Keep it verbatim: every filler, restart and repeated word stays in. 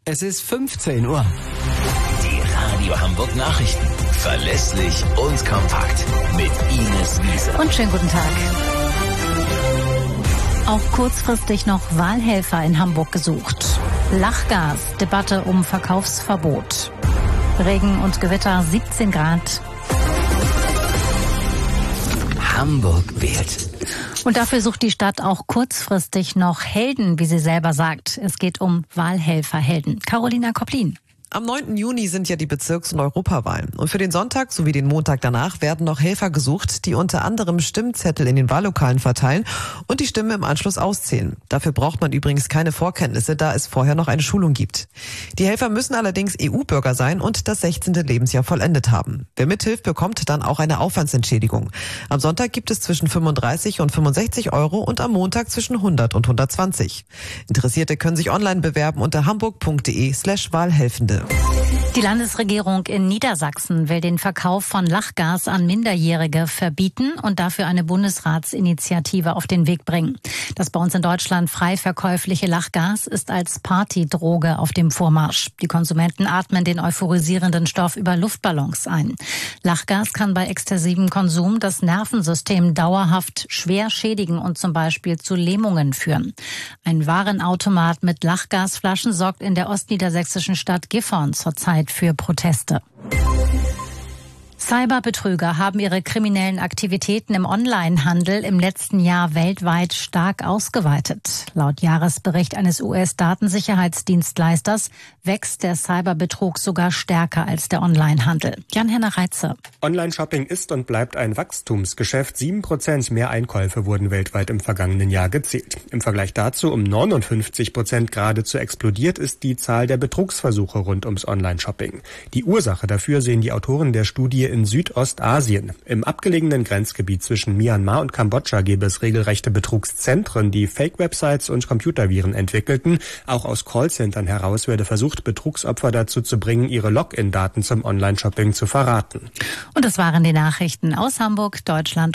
Es ist fünfzehn Uhr. Die Radio Hamburg Nachrichten. Verlässlich und kompakt. Mit Ines Wiese. Und schönen guten Tag. Auch kurzfristig noch Wahlhelfer in Hamburg gesucht. Lachgas, Debatte um Verkaufsverbot. Regen und Gewitter, siebzehn Grad. Hamburg wählt. Und dafür sucht die Stadt auch kurzfristig noch Helden, wie sie selber sagt. Es geht um Wahlhelferhelden. Carolina Kopplin. Am neunten Juni sind ja die Bezirks- und Europawahlen. Und für den Sonntag sowie den Montag danach werden noch Helfer gesucht, die unter anderem Stimmzettel in den Wahllokalen verteilen und die Stimme im Anschluss auszählen. Dafür braucht man übrigens keine Vorkenntnisse, da es vorher noch eine Schulung gibt. Die Helfer müssen allerdings E U-Bürger sein und das sechzehnte Lebensjahr vollendet haben. Wer mithilft, bekommt dann auch eine Aufwandsentschädigung. Am Sonntag gibt es zwischen fünfunddreißig und fünfundsechzig Euro und am Montag zwischen hundert und hundertzwanzig. Interessierte können sich online bewerben unter hamburg.de slash Wahlhelfende. Die Landesregierung in Niedersachsen will den Verkauf von Lachgas an Minderjährige verbieten und dafür eine Bundesratsinitiative auf den Weg bringen. Das bei uns in Deutschland frei verkäufliche Lachgas ist als Partydroge auf dem Vormarsch. Die Konsumenten atmen den euphorisierenden Stoff über Luftballons ein. Lachgas kann bei exzessivem Konsum das Nervensystem dauerhaft schwer schädigen und zum Beispiel zu Lähmungen führen. Ein Warenautomat mit Lachgasflaschen sorgt in der ostniedersächsischen Stadt Gifhorn zurzeit für Proteste. Cyberbetrüger haben ihre kriminellen Aktivitäten im Onlinehandel im letzten Jahr weltweit stark ausgeweitet. Laut Jahresbericht eines U S-Datensicherheitsdienstleisters wächst der Cyberbetrug sogar stärker als der Onlinehandel. Jan-Henner Reitze. Online-Shopping ist und bleibt ein Wachstumsgeschäft. Sieben Prozent mehr Einkäufe wurden weltweit im vergangenen Jahr gezählt. Im Vergleich dazu um neunundfünfzig Prozent geradezu explodiert ist die Zahl der Betrugsversuche rund ums Online-Shopping. Die Ursache dafür sehen die Autoren der Studie in Südostasien. Im abgelegenen Grenzgebiet zwischen Myanmar und Kambodscha gäbe es regelrechte Betrugszentren, die Fake-Websites und Computerviren entwickelten. Auch aus Callcentern heraus werde versucht, Betrugsopfer dazu zu bringen, ihre Login-Daten zum Online-Shopping zu verraten. Und das waren die Nachrichten aus Hamburg, Deutschland